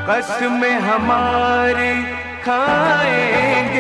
बस में हमारे खाएंगे।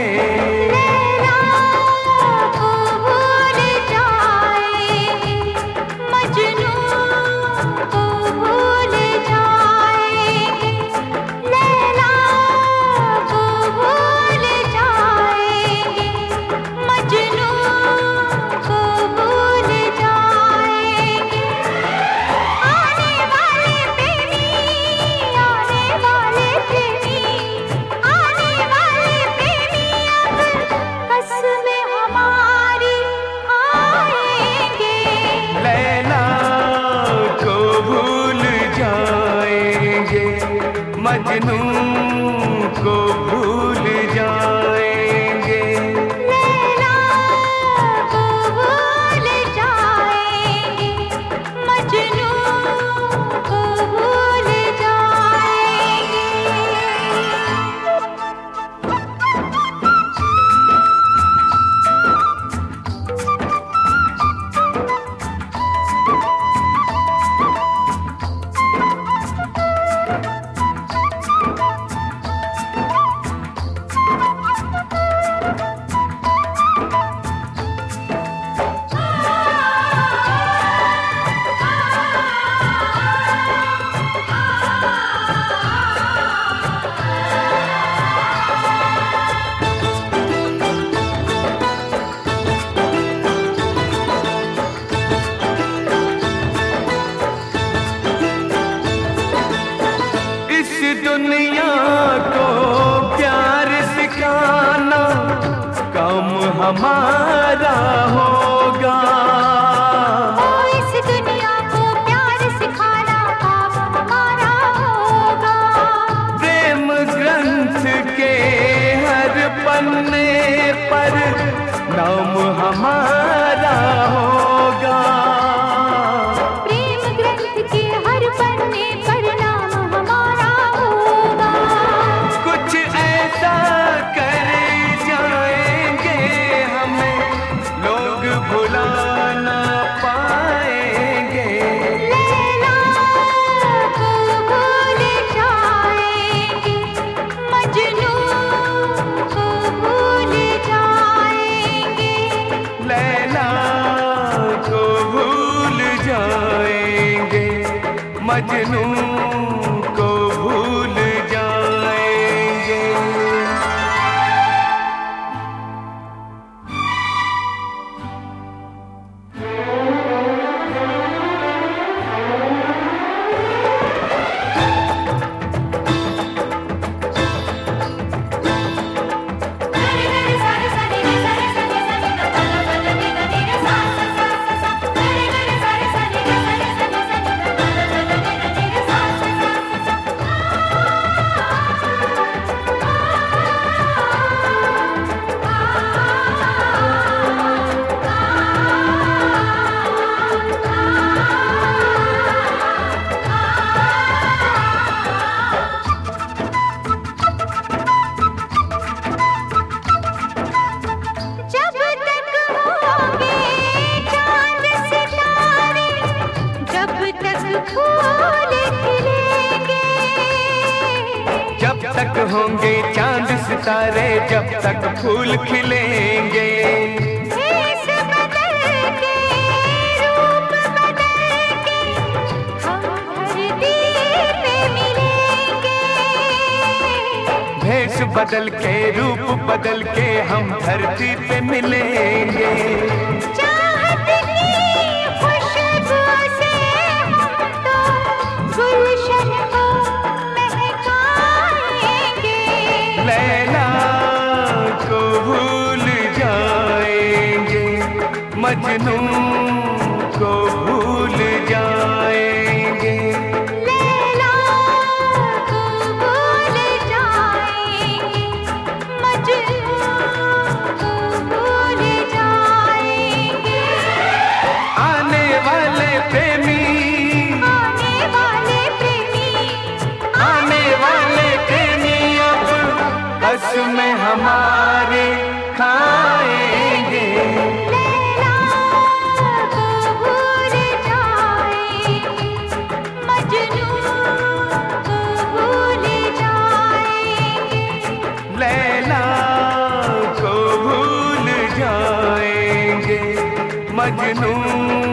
मजनू को भूल जाएंगे। लैला को भूल जाएंगे, मजनू को भूल जाएंगे। दुनिया को प्यार सिखाना काम हमारा होगा। इस दुनिया को प्यार सिखाना काम हमारा होगा। प्रेम ग्रंथ के हर पन्ने पर नाम हमारा होगा। प्रेम ग्रंथ के हर पन्ने पर मजनू को भूल जाएंगे। जब तक होंगे चांद सितारे, जब तक फूल खिलेंगे। भेष बदल के, रूप बदल के, हम धरती पे मिलेंगे। भेष बदल के, रूप बदल के, हम धरती पे मिलेंगे। चाहत की खुशबू से हम तो गुलशन को लैला को भूल जाएंगे, मजनू को भूल जाएंगे। लैला को भूल जाएंगे, मजनू को भूल जाएंगे। आने वाले प्रेमी, आने वाले प्रेमी, आने वाले प्रेमी अब बस में हमारे खाएंगे। लैला मजनू